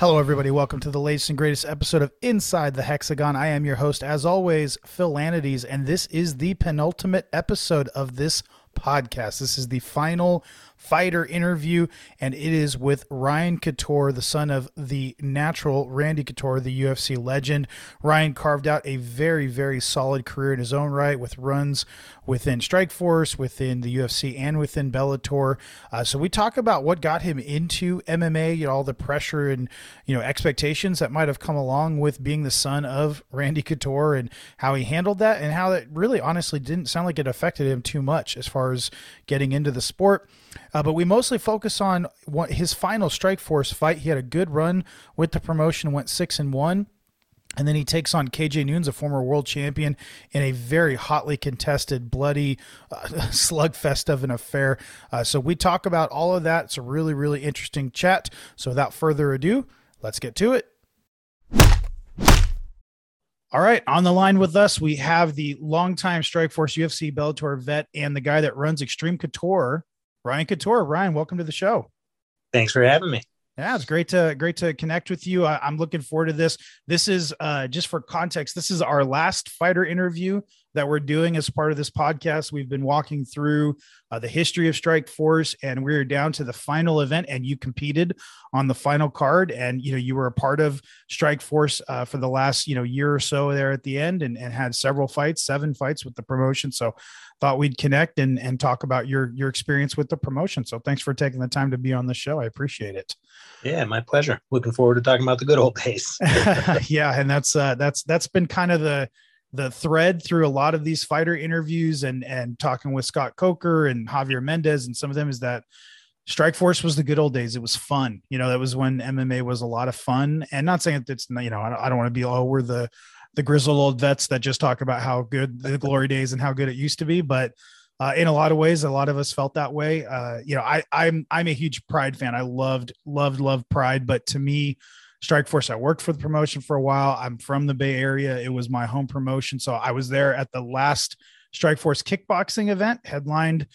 Hello, everybody. Welcome to the latest and greatest episode of Inside the Hexagon. I am your host, as always, Phil Lanides, and this is the penultimate episode of this podcast. This is the final fighter interview, and it is with Ryan Couture, the son of the natural Randy Couture, the UFC legend. Ryan carved out a very, very solid career in his own right with runs within Strikeforce, within the UFC, and within Bellator. So we talk about what got him into MMA, all the pressure and, expectations that might have come along with being the son of Randy Couture and how he handled that and how it really honestly didn't sound like it affected him too much as far as getting into the sport. But we mostly focus on his final Strikeforce fight. He had a good run with the promotion, went 6-1. And then he takes on KJ Noons, a former world champion, in a very hotly contested, bloody slugfest of an affair. So we talk about all of that. It's a really, really interesting chat. So without further ado, let's get to it. All right, on the line with us, we have the longtime Strikeforce UFC Bellator vet and the guy that runs Extreme Couture, Ryan Couture. Ryan, welcome to the show. Thanks for having me. Yeah, it's great to connect with you. I'm looking forward to this. This is just for context. This is our last fighter interview that we're doing as part of this podcast. We've been walking through the history of Strikeforce, and we're down to the final event. And you competed on the final card, and you were a part of Strikeforce for the last year or so there at the end, and had several fights, 7 fights with the promotion. So thought we'd connect and talk about your experience with the promotion. So thanks for taking the time to be on the show. I appreciate it. Yeah, my pleasure. Looking forward to talking about the good old days. Yeah. And that's been kind of the thread through a lot of these fighter interviews and talking with Scott Coker and Javier Mendez and some of them is that Strikeforce was the good old days. It was fun. That was when MMA was a lot of fun, and not saying that it's, I don't want to be, we're the grizzled old vets that just talk about how good the glory days and how good it used to be. But in a lot of ways, a lot of us felt that way. I'm a huge Pride fan. I loved Pride, but to me, Strikeforce, I worked for the promotion for a while. I'm from the Bay Area. It was my home promotion. So I was there at the last Strikeforce kickboxing event headlined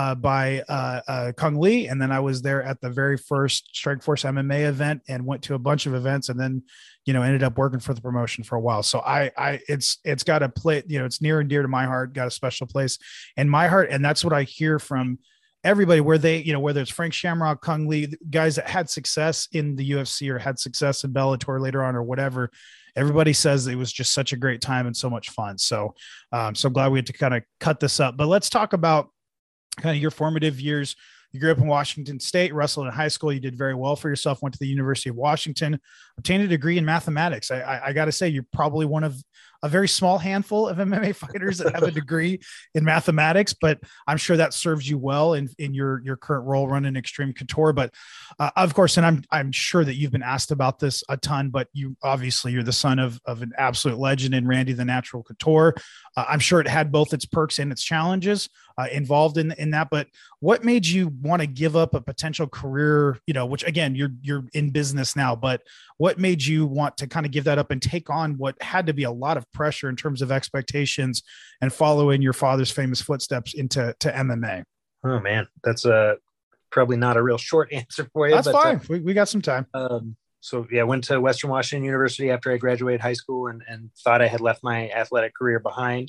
by Kung Lee. And then I was there at the very first Strikeforce MMA event and went to a bunch of events and then, ended up working for the promotion for a while. So it's got a play, it's near and dear to my heart, got a special place in my heart. And that's what I hear from everybody where they, whether it's Frank Shamrock, Kung Lee, guys that had success in the UFC or had success in Bellator later on or whatever, everybody says it was just such a great time and so much fun. So so glad we had to kind of cut this up, but let's talk about kind of your formative years. You grew up in Washington State, wrestled in high school. You did very well for yourself, went to the University of Washington, obtained a degree in mathematics. I got to say, you're probably one of a very small handful of MMA fighters that have a degree in mathematics, but I'm sure that serves you well in your current role running Extreme Couture. But of course, and I'm sure that you've been asked about this a ton, but you're the son of an absolute legend in Randy the Natural Couture. I'm sure it had both its perks and its challenges involved in that. But what made you want to give up a potential career, which again, you're in business now, but what made you want to kind of give that up and take on what had to be a lot of pressure in terms of expectations and follow in your father's famous footsteps into MMA? Oh man, that's probably not a real short answer for you. That's fine. We got some time. So yeah, I went to Western Washington University after I graduated high school and thought I had left my athletic career behind.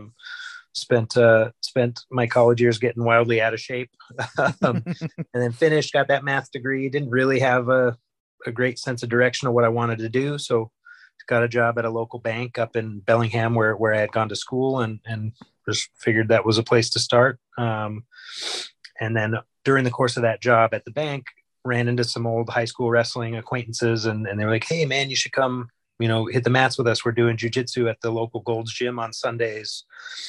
Spent my college years getting wildly out of shape, and then got that math degree. Didn't really have a great sense of direction of what I wanted to do. So got a job at a local bank up in Bellingham where I had gone to school and just figured that was a place to start. And then during the course of that job at the bank, ran into some old high school wrestling acquaintances and they were like, "Hey man, you should come, hit the mats with us. We're doing jujitsu at the local Gold's Gym on Sundays."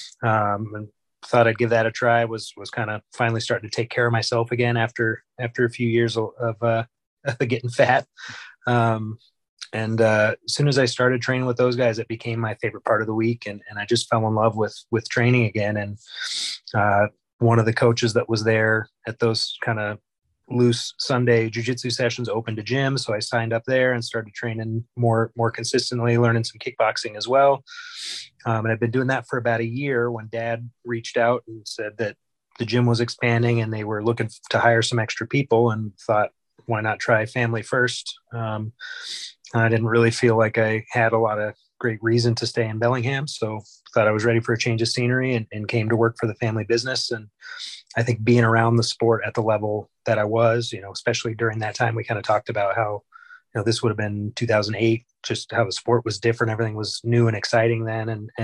And thought I'd give that a try. Was kind of finally starting to take care of myself again after a few years of getting fat. And as soon as I started training with those guys, it became my favorite part of the week. And I just fell in love with training again. And one of the coaches that was there at those kind of loose Sunday jiu-jitsu sessions opened a gym. So I signed up there and started training more consistently, learning some kickboxing as well. And I've been doing that for about a year when Dad reached out and said that the gym was expanding and they were looking to hire some extra people and thought, why not try family first? I didn't really feel like I had a lot of great reason to stay in Bellingham. So thought I was ready for a change of scenery, and came to work for the family business. And I think being around the sport at the level that I was, especially during that time, we kind of talked about how, this would have been 2008, just how the sport was different. Everything was new and exciting then.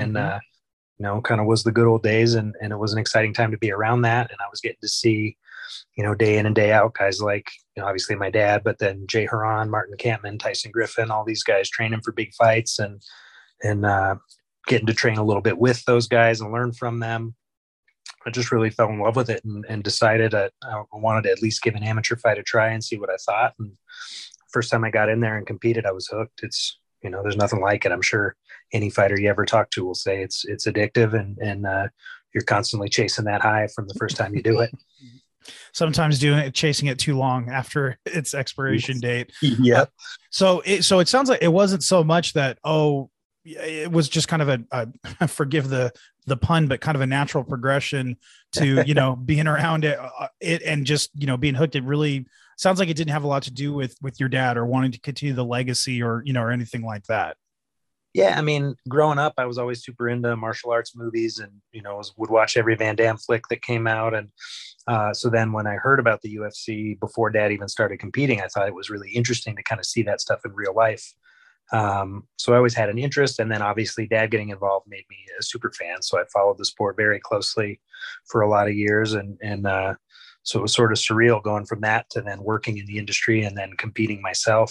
Kind of was the good old days. And it was an exciting time to be around that. And I was getting to see, day in and day out, guys like, obviously my dad, but then Jay Huron, Martin Kampman, Tyson Griffin, all these guys training for big fights, and getting to train a little bit with those guys and learn from them. I just really fell in love with it, and decided I wanted to at least give an amateur fight a try and see what I thought. And first time I got in there and competed, I was hooked. It's, there's nothing like it. I'm sure any fighter you ever talk to will say it's addictive, and you're constantly chasing that high from the first time you do it. Sometimes chasing it too long after its expiration date. Yeah. So it sounds like it wasn't so much that, it was just kind of a forgive the pun, but kind of a natural progression to, being around it and just, being hooked. It really sounds like it didn't have a lot to do with your dad or wanting to continue the legacy or anything like that. Yeah. I mean, growing up, I was always super into martial arts movies, and, would watch every Van Damme flick that came out. And so then when I heard about the UFC before Dad even started competing, I thought it was really interesting to kind of see that stuff in real life. So I always had an interest, and then obviously Dad getting involved made me a super fan. So I followed the sport very closely for a lot of years. And so it was sort of surreal going from that to then working in the industry and then competing myself.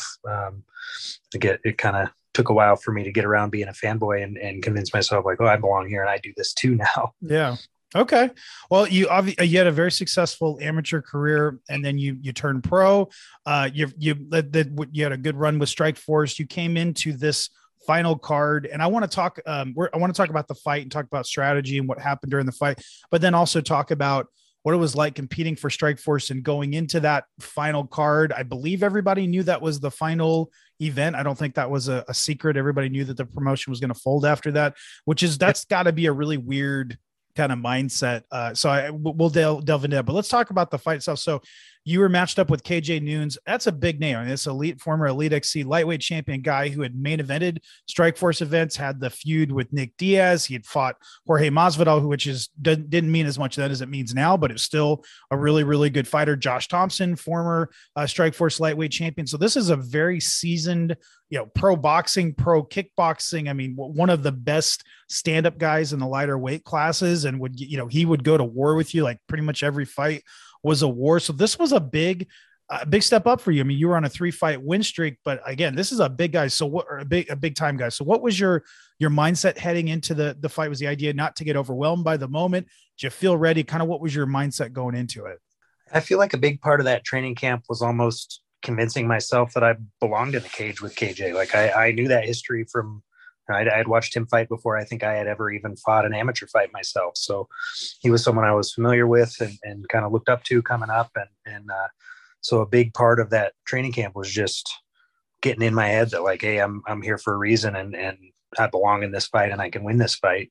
It kind of took a while for me to get around being a fanboy and convince myself like, I belong here and I do this too now. Yeah. Okay. Well, you had a very successful amateur career, and then you turned pro. You had a good run with Strikeforce. You came into this final card, and I want to talk. I want to talk about the fight and talk about strategy and what happened during the fight, but then also talk about what it was like competing for Strikeforce and going into that final card. I believe everybody knew that was the final event. I don't think that was a secret. Everybody knew that the promotion was going to fold after that, that's got to be a really weird kind of mindset. We'll delve into that, but let's talk about the fight itself. So you were matched up with KJ Noons. That's a big name. I mean, it's former Elite XC lightweight champion guy who had main evented Strikeforce events, had the feud with Nick Diaz. He had fought Jorge Masvidal, which didn't mean as much then as it means now, but it's still a really, really good fighter. Josh Thompson, former Strikeforce lightweight champion. So this is a very seasoned, pro boxing, pro kickboxing. I mean, one of the best stand-up guys in the lighter weight classes, and he would go to war with you. Like pretty much every fight was a war. So this was a big step up for you. I mean, you were on a 3-fight win streak, but again, this is a big guy. So a big time guy. So what was your mindset heading into the fight? Was the idea not to get overwhelmed by the moment? Did you feel ready? Kind of what was your mindset going into it? I feel like a big part of that training camp was almost convincing myself that I belonged in the cage with KJ. Like I knew that history from, I had watched him fight before I think I had ever even fought an amateur fight myself. So he was someone I was familiar with and kind of looked up to coming up. So a big part of that training camp was just getting in my head that like, hey, I'm here for a reason, and I belong in this fight and I can win this fight.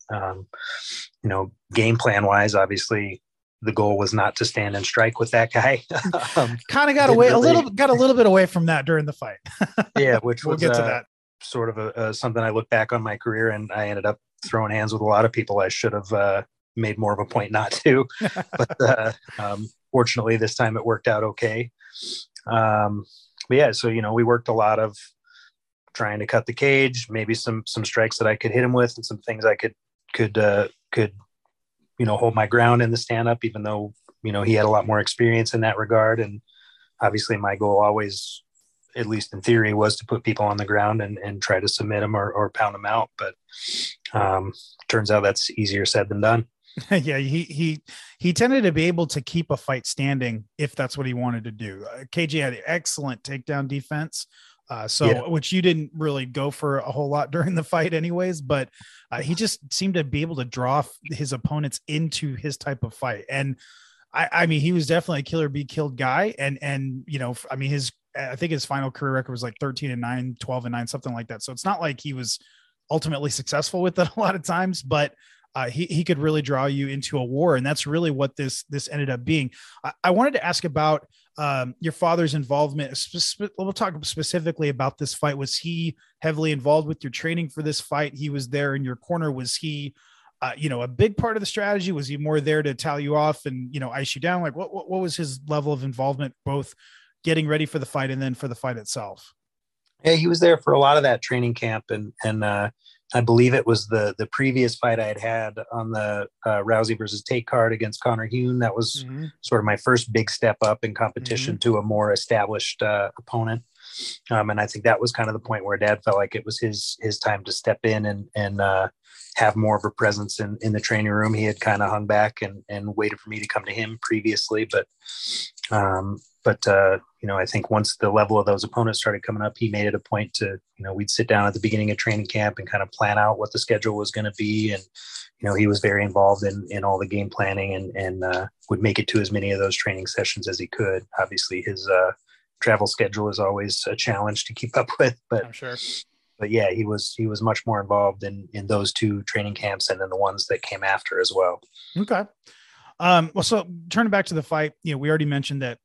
Game plan wise, obviously the goal was not to stand and strike with that guy. Kind of got away a little bit away from that during the fight. Yeah. Which we'll get to that. Sort of something I look back on my career, and I ended up throwing hands with a lot of people I should have made more of a point not to, but fortunately this time it worked out okay. But yeah, so we worked a lot of trying to cut the cage, maybe some strikes that I could hit him with, and some things I could hold my ground in the stand up, even though he had a lot more experience in that regard. And obviously my goal always, at least in theory, was to put people on the ground and try to submit them or pound them out. But turns out that's easier said than done. Yeah, he tended to be able to keep a fight standing if that's what he wanted to do. KJ had excellent takedown defense, which you didn't really go for a whole lot during the fight anyways, but he just seemed to be able to draw his opponents into his type of fight. And I mean, he was definitely a kill or be killed guy. And I mean, I think his final career record was like 13-9, 12-9, something like that. So it's not like he was ultimately successful with it a lot of times, but he could really draw you into a war. And that's really what this ended up being. I wanted to ask about your father's involvement. We'll talk specifically about this fight. Was he heavily involved with your training for this fight? He was there in your corner. Was he, a big part of the strategy? Was he more there to tally you off and, ice you down? Like what was his level of involvement, both getting ready for the fight and then for the fight itself? Yeah, he was there for a lot of that training camp, and I believe it was the previous fight I had on the Rousey versus Tate card against Connor Hune. That was sort of my first big step up in competition to a more established opponent. And I think that was kind of the point where Dad felt like it was his time to step in and have more of a presence in the training room. He had kind of hung back and waited for me to come to him previously, but I think once the level of those opponents started coming up, he made it a point to, we'd sit down at the beginning of training camp and kind of plan out what the schedule was going to be. And, he was very involved in all the game planning and would make it to as many of those training sessions as he could. Obviously his travel schedule is always a challenge to keep up with, but I'm sure. But yeah, he was much more involved in those two training camps and then the ones that came after as well. Okay. Well, so turning back to the fight, we already mentioned that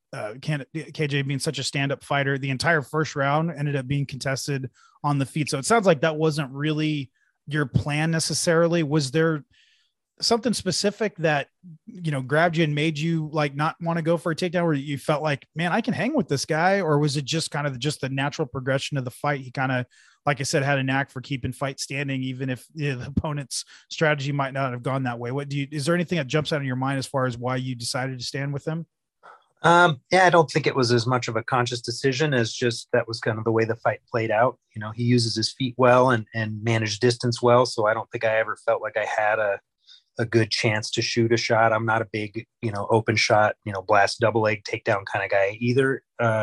KJ being such a stand-up fighter, the entire first round ended up being contested on the feet. So it sounds like that wasn't really your plan necessarily. Was there something specific that, grabbed you and made you like not want to go for a takedown, where you felt like, man, I can hang with this guy? Or was it just kind of just the natural progression of the fight? He kind of, like I said, had a knack for keeping fight standing, even if the opponent's strategy might not have gone that way. Is there anything that jumps out in your mind as far as why you decided to stand with him? Yeah, I don't think it was as much of a conscious decision as just that was kind of the way the fight played out. He uses his feet well and managed distance well. So I don't think I ever felt like I had a good chance to shoot a shot. I'm not a big, open shot, blast double leg takedown kind of guy either.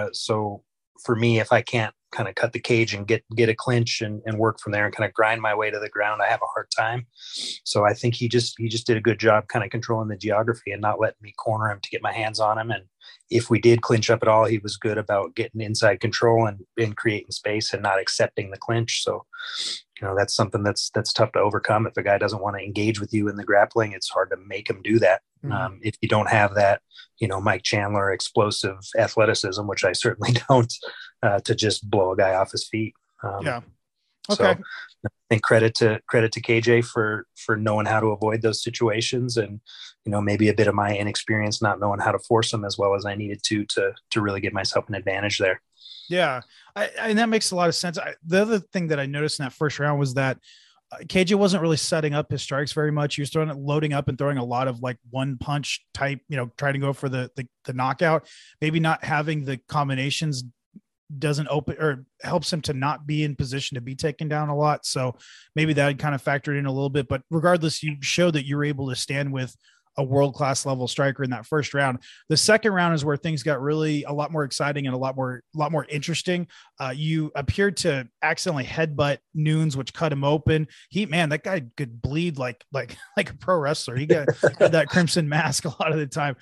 So for me, if I can't kind of cut the cage and get a clinch and work from there and kind of grind my way to the ground, I have a hard time. So I think he just did a good job kind of controlling the geography and not letting me corner him to get my hands on him. And if we did clinch up at all, he was good about getting inside control and creating space and not accepting the clinch. So, that's something that's tough to overcome. If a guy doesn't want to engage with you in the grappling, it's hard to make him do that. If you don't have that, Mike Chandler explosive athleticism, which I certainly don't, to just blow a guy off his feet. Okay. So I think credit to KJ for knowing how to avoid those situations, and maybe a bit of my inexperience not knowing how to force them as well as I needed to really give myself an advantage there. Yeah, and that makes a lot of sense. The other thing that I noticed in that first round was that KJ wasn't really setting up his strikes very much. He was loading up and throwing a lot of like one punch type, trying to go for the knockout. Maybe not having the combinations doesn't open or helps him to not be in position to be taken down a lot. So maybe that kind of factored in a little bit, but regardless, you showed that you were able to stand with a world-class level striker in that first round. The second round is where things got really a lot more exciting and a lot more interesting. You appeared to accidentally headbutt Nunes, which cut him open. That guy could bleed like a pro wrestler. He had that crimson mask a lot of the time.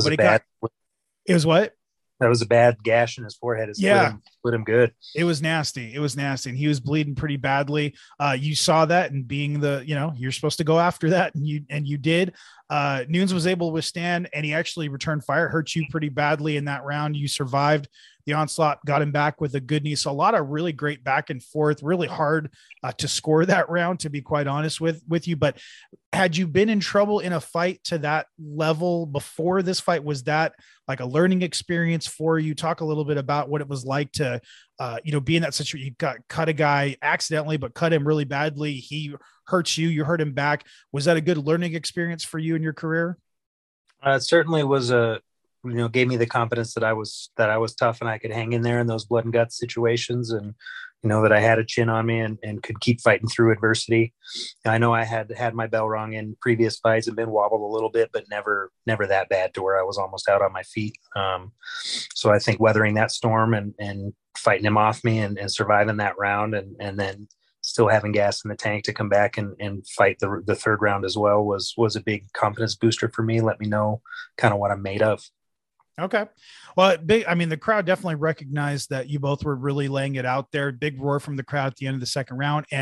It was what? That was a bad gash in his forehead. It split him good. It was nasty. And he was bleeding pretty badly. You saw that, and being you're supposed to go after that. And you did. Nunes was able to withstand, and he actually returned fire. It hurt you pretty badly in that round. You survived the onslaught, got him back with a good knee. So a lot of really great back and forth, really hard to score that round, to be quite honest with you. But had you been in trouble in a fight to that level before this fight? Was that like a learning experience for you? Talk a little bit about what it was like to, be in that situation. You cut a guy accidentally, but cut him really badly. He hurts you, you hurt him back. Was that a good learning experience for you in your career? It certainly was gave me the confidence that I was tough and I could hang in there in those blood and guts situations, and that I had a chin on me and could keep fighting through adversity. I know I had my bell rung in previous fights and been wobbled a little bit, but never that bad to where I was almost out on my feet. So I think weathering that storm and fighting him off me and surviving that round and then still having gas in the tank to come back and fight the third round as well was a big confidence booster for me. Let me know kind of what I'm made of. Okay. Well, the crowd definitely recognized that you both were really laying it out there. Big roar from the crowd at the end of the second round. And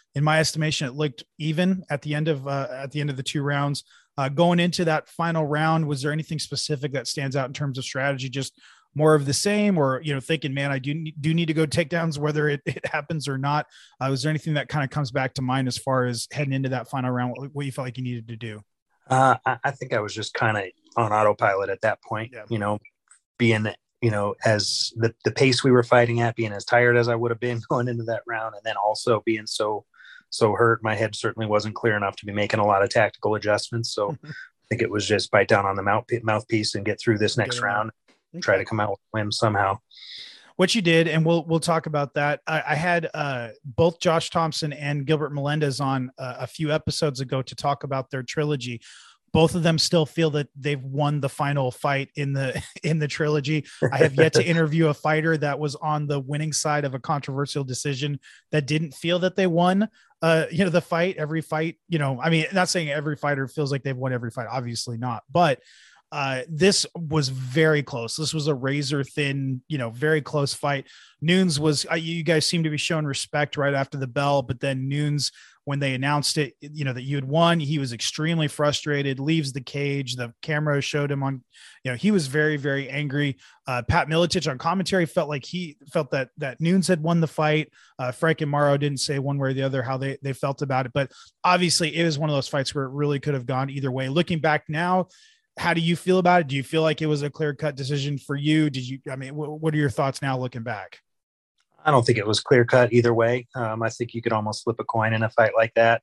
in my estimation, it looked even at the end of the 2 rounds. Going into that final round, was there anything specific that stands out in terms of strategy? Just more of the same, or, thinking, man, I do need to go takedowns, whether it happens or not. Was there anything that kind of comes back to mind as far as heading into that final round, what you felt like you needed to do? I think I was just kind of on autopilot at that point, being, as the pace we were fighting at, being as tired as I would have been going into that round. And then also being so hurt, my head certainly wasn't clear enough to be making a lot of tactical adjustments. So I think it was just bite down on the mouthpiece and get through this next round, try to come out with a win somehow. What you did, and we'll talk about that. I had both Josh Thompson and Gilbert Melendez on a few episodes ago to talk about their trilogy. Both of them still feel that they've won the final fight in the trilogy. I have yet to interview a fighter that was on the winning side of a controversial decision that didn't feel that they won the fight. Every fight, not saying every fighter feels like they've won every fight, obviously not, but this was very close. This was a razor thin, very close fight. Nunes was, you guys seem to be showing respect right after the bell, but then Nunes, when they announced it, that you had won, he was extremely frustrated, leaves the cage. The camera showed him on, he was very, very angry. Pat Miletich on commentary felt that Nunes had won the fight. Frank and Morrow didn't say one way or the other how they felt about it, but obviously it was one of those fights where it really could have gone either way. Looking back now, how do you feel about it? Do you feel like it was a clear-cut decision for you? What are your thoughts now looking back? I don't think it was clear-cut either way. I think you could almost flip a coin in a fight like that.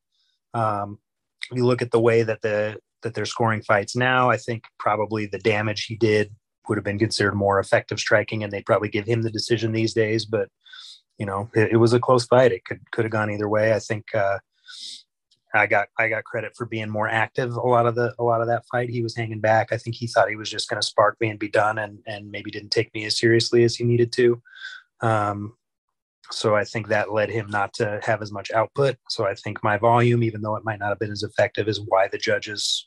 You look at the way that they're scoring fights now, I think probably the damage he did would have been considered more effective striking, and they'd probably give him the decision these days. But, it was a close fight. It could have gone either way. I think I got credit for being more active a lot of that fight. He was hanging back. I think he thought he was just going to spark me and be done, and maybe didn't take me as seriously as he needed to. So I think that led him not to have as much output. So I think my volume, even though it might not have been as effective, is why the judges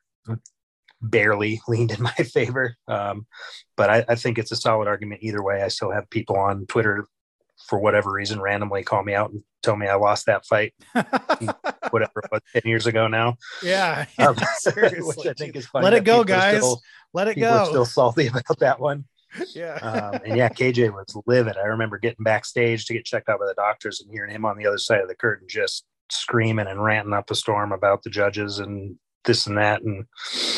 barely leaned in my favor. But I think it's a solid argument either way. I still have people on Twitter, for whatever reason, randomly call me out and tell me I lost that fight, whatever it was, 10 years ago now. Yeah. Which I think is funny. Let it go, guys. Let it go. People are still salty about that one. Yeah. And KJ was livid. I remember getting backstage to get checked out by the doctors and hearing him on the other side of the curtain just screaming and ranting up a storm about the judges and this and that. And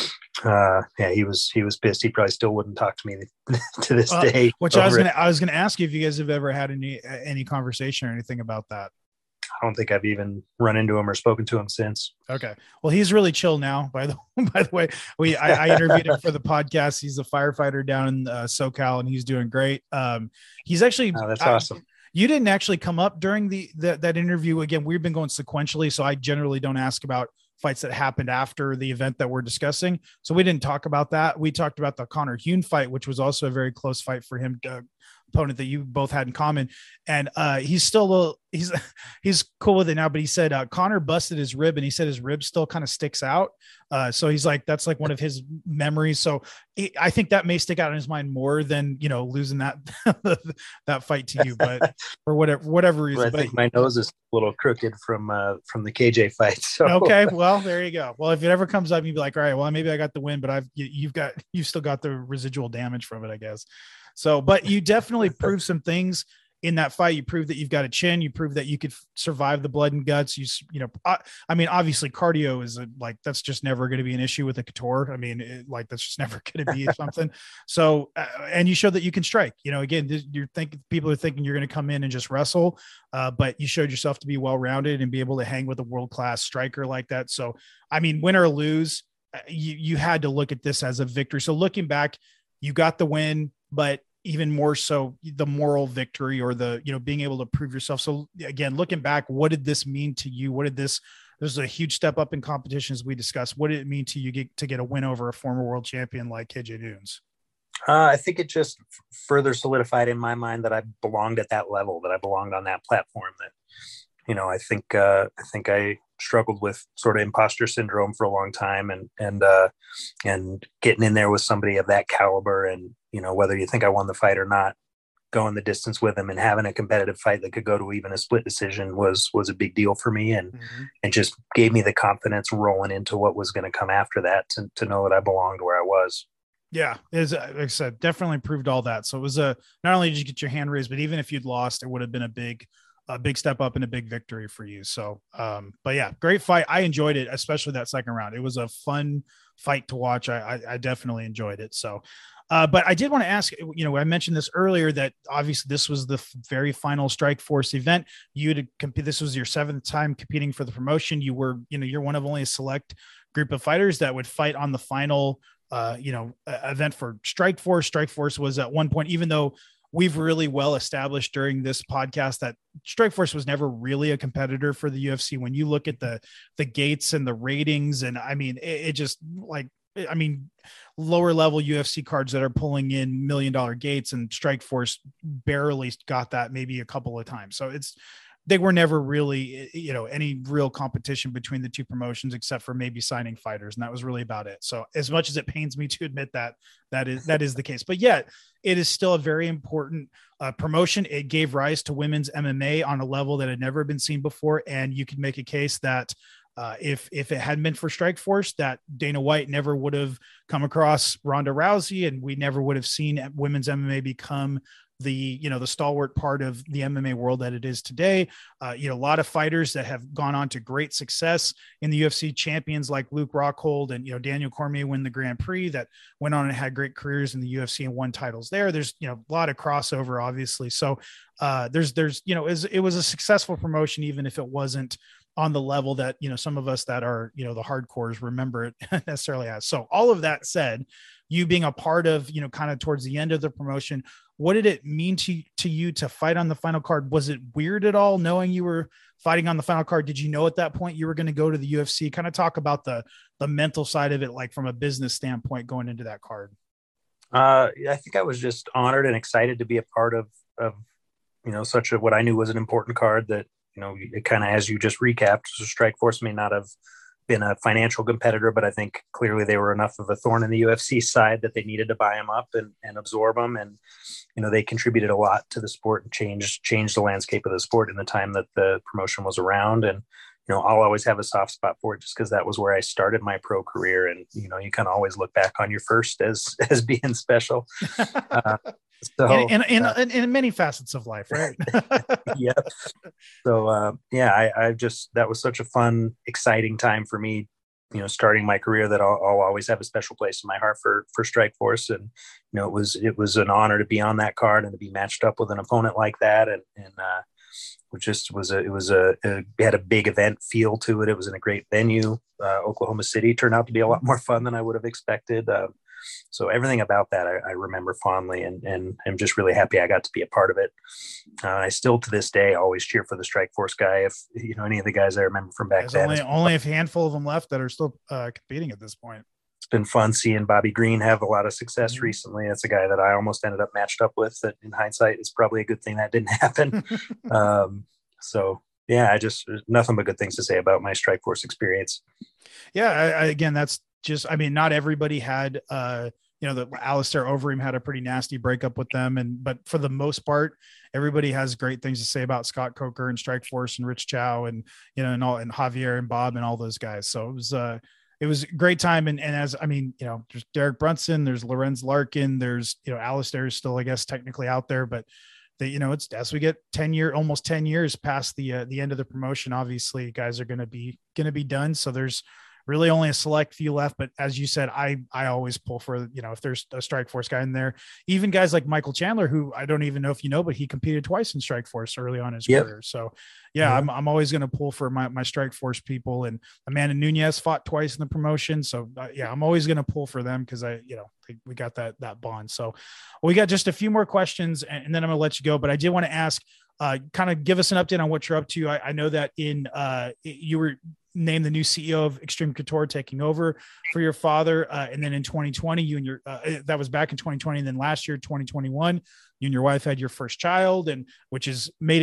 he was pissed. He probably still wouldn't talk to me to this day. Which I was gonna ask you if you guys have ever had any conversation or anything about that. I don't think I've even run into him or spoken to him since. Okay. Well, he's really chill now, by the way. I interviewed him for the podcast. He's a firefighter down in SoCal, and he's doing great. He's actually, that's awesome. You didn't actually come up during that interview. Again, we've been going sequentially, so I generally don't ask about fights that happened after the event that we're discussing. So we didn't talk about that. We talked about the Connor Hune fight, which was also a very close fight for him, opponent that you both had in common. And he's still he's cool with it now, but he said Connor busted his rib, and he said his rib still kind of sticks out. So he's like, that's like one of his memories. So I think that may stick out in his mind more than, losing that fight to you, but for whatever reason. Well, I think my nose is a little crooked from the KJ fight. So. Okay. Well, there you go. Well, if it ever comes up, you'd be like, all right, well, maybe I got the win, but you've still got the residual damage from it, I guess. So, but you definitely proved some things in that fight. You proved that you've got a chin. You proved that you could survive the blood and guts. Obviously cardio is that's just never going to be an issue with a Couture. I mean, that's just never going to be something. So, and you showed that you can strike, again, people are thinking you're going to come in and just wrestle, but you showed yourself to be well-rounded and be able to hang with a world-class striker like that. So, I mean, win or lose, you had to look at this as a victory. So looking back, you got the win, but even more so the moral victory, or the, being able to prove yourself. So again, looking back, what did this mean to you? This was a huge step up in competition, as we discussed. What did it mean to you to get a win over a former world champion like KJ Nunes? I think it just further solidified in my mind that I belonged at that level, that I belonged on that platform. That, I think I struggled with sort of imposter syndrome for a long time, and getting in there with somebody of that caliber, and whether you think I won the fight or not, going the distance with him and having a competitive fight that could go to even a split decision was a big deal for me, and just gave me the confidence rolling into what was going to come after that to know that I belonged where I was. Yeah, is like I said, definitely proved all that. So it was not only did you get your hand raised, but even if you'd lost, it would have been a big step up and a big victory for you. So, but yeah, great fight. I enjoyed it, especially that second round. It was a fun fight to watch. I definitely enjoyed it. So, but I did want to ask, I mentioned this earlier that obviously this was the very final Strikeforce event. You to compete. This was your 7th time competing for the promotion. You were, you're one of only a select group of fighters that would fight on the final event for Strikeforce. Strikeforce was at one point, even though we've really well established during this podcast that Strikeforce was never really a competitor for the UFC. When you look at the gates and the ratings, and I mean, it just lower level UFC cards that are pulling in $1 million gates, and Strikeforce barely got that maybe a couple of times. So they were never really, any real competition between the two promotions, except for maybe signing fighters. And that was really about it. So as much as it pains me to admit that is the case, but yet it is still a very important promotion. It gave rise to women's MMA on a level that had never been seen before. And you could make a case that if it hadn't been for Strikeforce, that Dana White never would have come across Ronda Rousey, and we never would have seen women's MMA become the stalwart part of the MMA world that it is today. A lot of fighters that have gone on to great success in the UFC, champions like Luke Rockhold and, Daniel Cormier win the Grand Prix, that went on and had great careers in the UFC and won titles there. There's, a lot of crossover, obviously. So it was a successful promotion, even if it wasn't on the level that, some of us that are, the hardcores remember it necessarily as. So all of that said, you being a part of, kind of towards the end of the promotion, what did it mean to you to fight on the final card? Was it weird at all knowing you were fighting on the final card? Did you know at that point you were going to go to the UFC? Kind of talk about the mental side of it, like from a business standpoint going into that card. I think I was just honored and excited to be a part of such what I knew was an important card that, it kind of, as you just recapped, so Strikeforce may not have been a financial competitor, but I think clearly they were enough of a thorn in the UFC side that they needed to buy him up and absorb him. And, they contributed a lot to the sport and changed the landscape of the sport in the time that the promotion was around. And, I'll always have a soft spot for it just because that was where I started my pro career. And, you can always look back on your first as being special. So in many facets of life, right? Yeah. So I just, that was such a fun, exciting time for me, starting my career, that I'll always have a special place in my heart for Strikeforce. And it was an honor to be on that card and to be matched up with an opponent like that. And it had a big event feel to it. It was in a great venue. Oklahoma City turned out to be a lot more fun than I would have expected. So everything about that I remember fondly, and I'm just really happy I got to be a part of it. I still to this day always cheer for the Strikeforce guy. If any of the guys I remember from back then, only a handful of them left that are still competing at this point. It's been fun seeing Bobby Green have a lot of success recently. That's a guy that I almost ended up matched up with. That in hindsight is probably a good thing that didn't happen. So yeah, there's nothing but good things to say about my Strikeforce experience. Yeah, again, that's just, not everybody had, the Alistair Overeem had a pretty nasty breakup with them. But for the most part, everybody has great things to say about Scott Coker and Strikeforce and Rich Chow and Javier and Bob and all those guys. So it was a great time. And as, there's Derek Brunson, there's Lorenz Larkin, there's, Alistair is still, I guess, technically out there, but it's as we get almost 10 years past the end of the promotion, obviously guys are going to be done. So there's really only a select few left. But as you said, I always pull for, if there's a Strikeforce guy in there, even guys like Michael Chandler, who I don't even know if but he competed twice in Strikeforce early on in his career. So yeah, I'm always going to pull for my Strikeforce people. And Amanda Nunez fought twice in the promotion. So I'm always going to pull for them because we got that bond. So we got just a few more questions and then I'm going to let you go. But I did want to ask, kind of give us an update on what you're up to. I know that you were named the new CEO of Extreme Couture, taking over for your father. And then in 2020, you and your, that was back in 2020. And then last year, 2021, you and your wife had your first child, and which has made it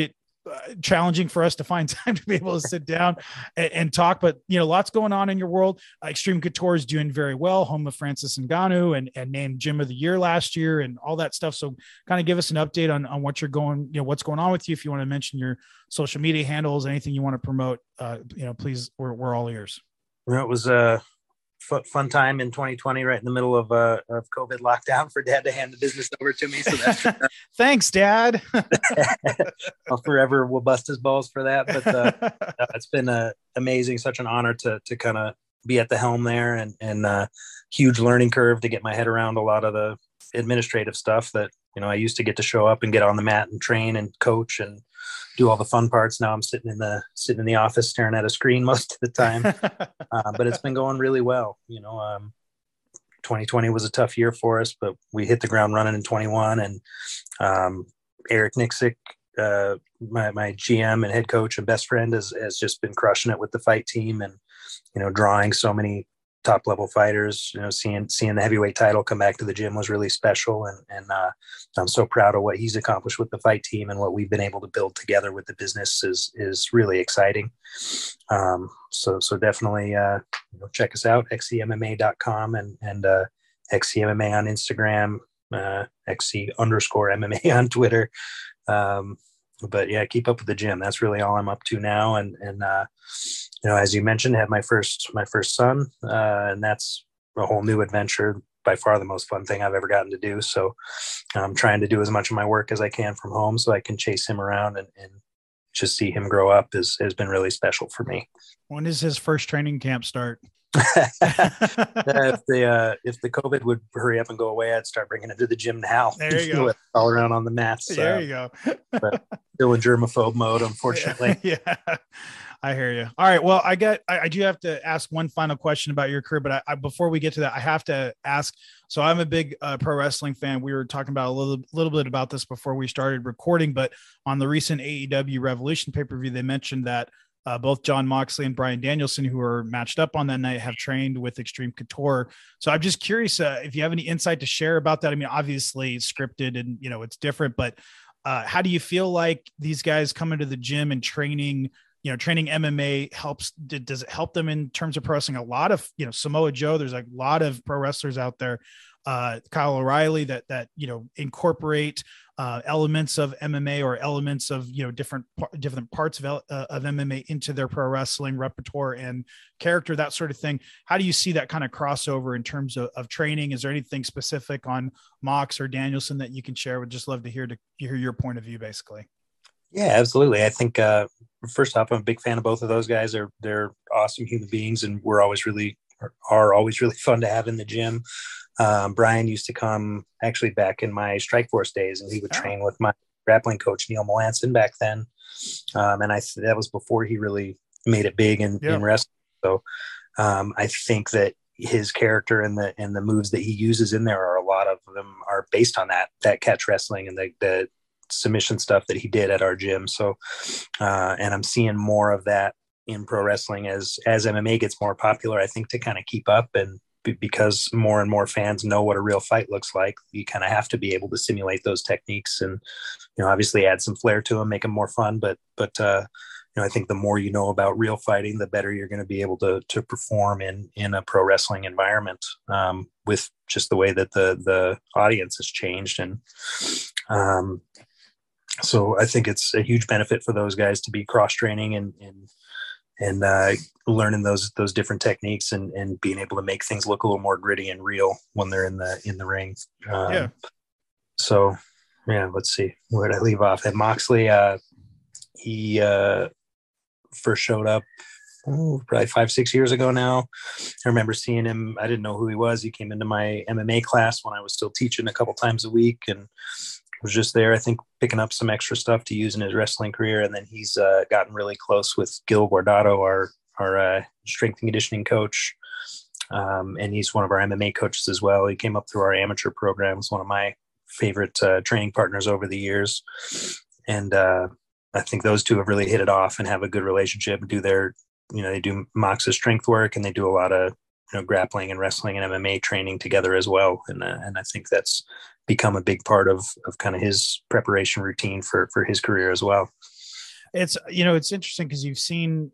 challenging for us to find time to be able to sit down and talk, but lots going on in your world. Extreme Couture is doing very well, home of Francis Ngannou, and named Gym of the Year last year and all that stuff. So kind of give us an update on what you're going, what's going on with you. If you want to mention your social media handles, anything you want to promote, please, we're all ears. Well, it was fun time in 2020, right in the middle of COVID lockdown, for Dad to hand the business over to me. So that's thanks, Dad. I'll forever will bust his balls for that. But it's been amazing, such an honor to kind of be at the helm there, and huge learning curve to get my head around a lot of the administrative stuff that I used to get to show up and get on the mat and train and coach and do all the fun parts. Now I'm sitting in the office staring at a screen most of the time. But it's been going really well. 2020 was a tough year for us, but we hit the ground running in 21. And Eric Nixick, my GM and head coach and best friend, has just been crushing it with the fight team, and drawing so many top level fighters. Seeing the heavyweight title come back to the gym was really special, and I'm so proud of what he's accomplished with the fight team, and what we've been able to build together with the business is really exciting. So definitely check us out, xcmma.com, and xcmma on Instagram, xc_MMA on Twitter. But yeah, keep up with the gym. That's really all I'm up to now. And as you mentioned, had my first son, and that's a whole new adventure. By far the most fun thing I've ever gotten to do. So I'm trying to do as much of my work as I can from home, so I can chase him around and just see him grow up has been really special for me. When does his first training camp start? If the COVID would hurry up and go away, I'd start bringing him to the gym now. There you go. All around on the mats. There you go. But still in germaphobe mode, unfortunately. Yeah. I hear you. All right. Well, I do have to ask one final question about your career, but before we get to that, I have to ask. So I'm a big pro wrestling fan. We were talking about a little bit about this before we started recording, but on the recent AEW Revolution pay-per-view, they mentioned that both Jon Moxley and Bryan Danielson, who were matched up on that night, have trained with Extreme Couture. So I'm just curious if you have any insight to share about that. I mean, obviously it's scripted and, it's different, but how do you feel like these guys coming to the gym and training MMA does it help them in terms of pro wrestling? A lot of, Samoa Joe, there's a lot of pro wrestlers out there, Kyle O'Reilly that incorporate elements of MMA or elements of, different parts of MMA into their pro wrestling repertoire and character, that sort of thing. How do you see that kind of crossover in terms of training? Is there anything specific on Mox or Danielson that you can share? Would just love to hear your point of view, basically. Yeah, absolutely. I think first off, I'm a big fan of both of those guys. They're awesome human beings, and are always really fun to have in the gym. Brian used to come actually back in my Strikeforce days, and he would train with my grappling coach Neil Melanson back then. And that was before he really made it big in wrestling. So I think that his character and the moves that he uses in there a lot of them are based on that catch wrestling and the submission stuff that he did at our gym. So and I'm seeing more of that in pro wrestling as MMA gets more popular, I think, to kind of keep up, and because more and more fans know what a real fight looks like, you kind of have to be able to simulate those techniques and obviously add some flair to them, make them more fun. But I think the more you know about real fighting, the better you're going to be able to perform in a pro wrestling environment, with just the way that the audience has changed. And so I think it's a huge benefit for those guys to be cross training and learning those different techniques and being able to make things look a little more gritty and real when they're in the ring. So yeah, let's see, where did I leave off? At Moxley, he first showed up probably 5-6 years ago now. I remember seeing him. I didn't know who he was. He came into my MMA class when I was still teaching a couple times a week, and was just there, I think, picking up some extra stuff to use in his wrestling career. And then he's gotten really close with Gil Guardado, our strength and conditioning coach. And he's one of our MMA coaches as well. He came up through our amateur programs, one of my favorite training partners over the years. And I think those two have really hit it off and have a good relationship and they do Mox's strength work, and they do a lot of, grappling and wrestling and MMA training together as well. And I think that's become a big part of kind of his preparation routine for his career as well. It's, it's interesting because you've seen,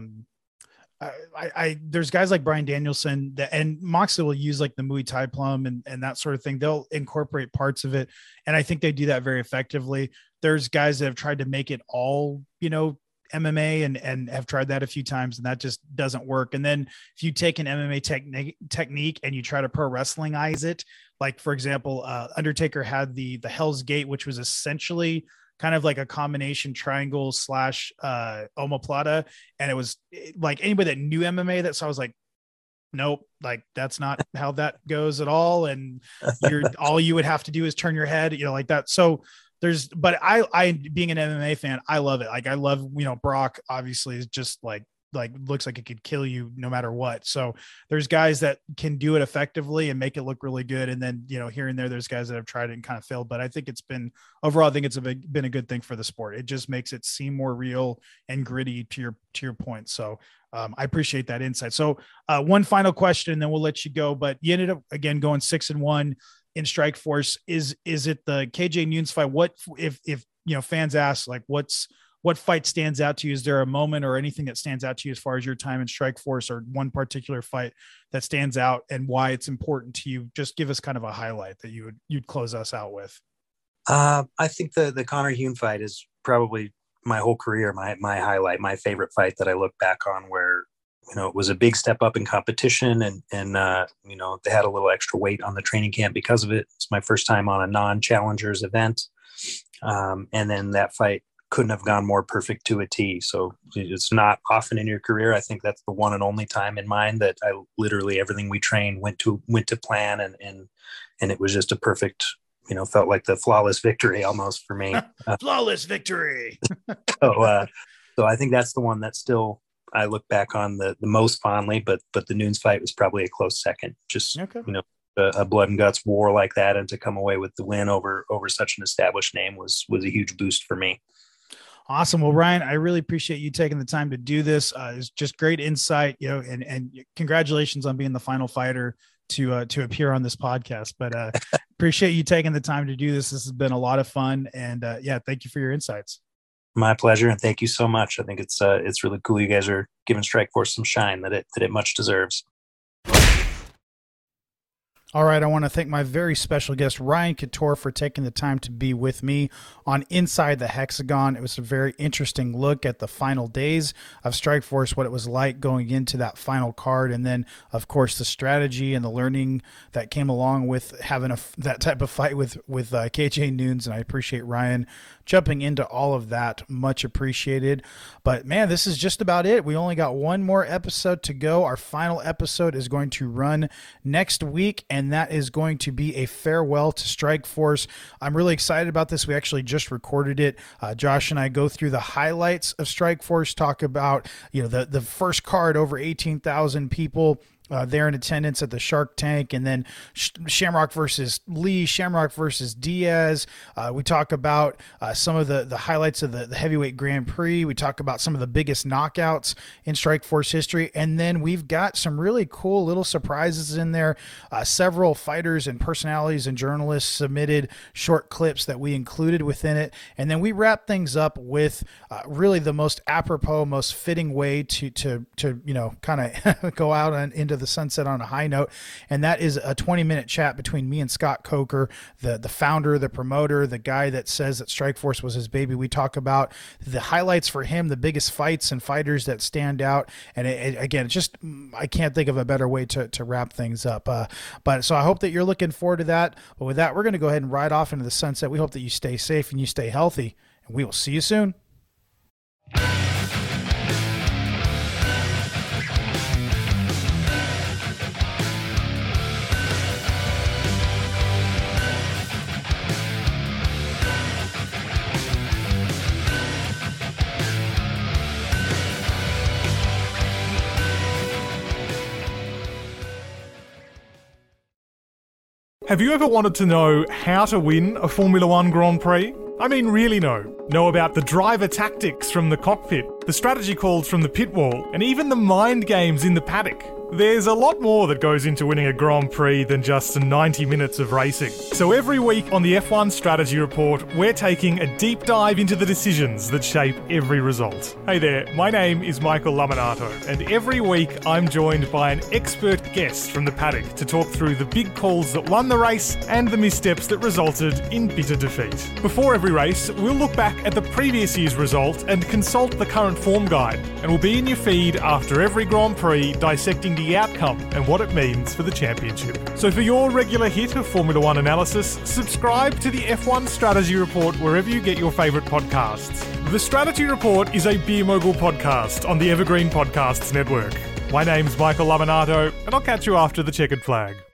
there's guys like Brian Danielson and Moxley will use like the Muay Thai plum and that sort of thing. They'll incorporate parts of it. And I think they do that very effectively. There's guys that have tried to make it all, MMA and have tried that a few times and that just doesn't work. And then if you take an MMA technique and you try to pro wrestlingize it, like for example, Undertaker had the Hell's Gate, which was essentially kind of like a combination triangle / omoplata. And it was like anybody that knew MMA that saw was like, nope, like that's not how that goes at all. And all you would have to do is turn your head, like that. So but I being an MMA fan, I love it. Like I love, Brock obviously is just like looks like it could kill you no matter what. So there's guys that can do it effectively and make it look really good. And then, here and there's guys that have tried it and kind of failed, but I think it's been overall, I think it's been a good thing for the sport. It just makes it seem more real and gritty to your point. So I appreciate that insight. So one final question, and then we'll let you go, but you ended up again going 6-1 in Strikeforce. Is it the KJ Nunes fight? What if fans ask like what fight stands out to you? Is there a moment or anything that stands out to you as far as your time in Strikeforce, or one particular fight that stands out and why it's important to you? Just give us kind of a highlight that you'd close us out with. I think the Conor Hume fight is probably my whole career, my highlight, my favorite fight that I look back on, where, it was a big step up in competition and they had a little extra weight on the training camp because of it. It's my first time on a non-challengers event. And then that fight couldn't have gone more perfect to a T. So it's not often in your career. I think that's the one and only time in mine that I literally everything we trained went to plan and it was just a perfect, felt like the flawless victory almost for me. Flawless victory. So I think that's the one that still I look back on the most fondly, but the Nunes fight was probably a close second. Just, okay. A blood and guts war like that, and to come away with the win over such an established name was a huge boost for me. Awesome. Well, Ryan, I really appreciate you taking the time to do this. It's just great insight, and congratulations on being the final fighter to appear on this podcast, but appreciate you taking the time to do this. This has been a lot of fun, and thank you for your insights. My pleasure. And thank you so much. I think it's really cool. You guys are giving Strikeforce some shine that it much deserves. All right, I want to thank my very special guest, Ryan Couture, for taking the time to be with me on Inside the Hexagon. It was a very interesting look at the final days of Strikeforce, what it was like going into that final card, and then, of course, the strategy and the learning that came along with having that type of fight with KJ Nunes, and I appreciate Ryan jumping into all of that. Much appreciated. But, man, this is just about it. We only got one more episode to go. Our final episode is going to run next week, and that is going to be a farewell to Strikeforce. I'm really excited about this. We actually just recorded it. Josh and I go through the highlights of Strikeforce, talk about the first card, over 18,000 people there in attendance at the Shark Tank, and then Shamrock versus Lee, Shamrock versus Diaz. We talk about some of the highlights of the heavyweight Grand Prix. We talk about some of the biggest knockouts in Strikeforce history, and then we've got some really cool little surprises in there. Several fighters and personalities and journalists submitted short clips that we included within it, and then we wrap things up with really the most apropos, most fitting way to kind of go out and into the sunset on a high note, and that is a 20-minute chat between me and Scott Coker, the founder, the promoter, the guy that says that Strikeforce was his baby. We talk about the highlights for him, the biggest fights and fighters that stand out, and again, it's just, I can't think of a better way to wrap things up. But so I hope that you're looking forward to that. But with that, we're going to go ahead and ride off into the sunset. We hope that you stay safe and you stay healthy, and we will see you soon. Have you ever wanted to know how to win a Formula One Grand Prix? I mean, really know. Know about the driver tactics from the cockpit, the strategy calls from the pit wall, and even the mind games in the paddock. There's a lot more that goes into winning a Grand Prix than just 90 minutes of racing. So every week on the F1 Strategy Report, we're taking a deep dive into the decisions that shape every result. Hey there, my name is Michael Laminato, and every week I'm joined by an expert guest from the paddock to talk through the big calls that won the race and the missteps that resulted in bitter defeat. Before every race, we'll look back at the previous year's result and consult the current form guide, and we'll be in your feed after every Grand Prix dissecting the outcome and what it means for the championship. So for your regular hit of Formula One analysis, subscribe to the F1 Strategy Report wherever you get your favourite podcasts. The Strategy Report is a Beer Mogul podcast on the Evergreen Podcasts Network. My name's Michael Laminato, and I'll catch you after the checkered flag.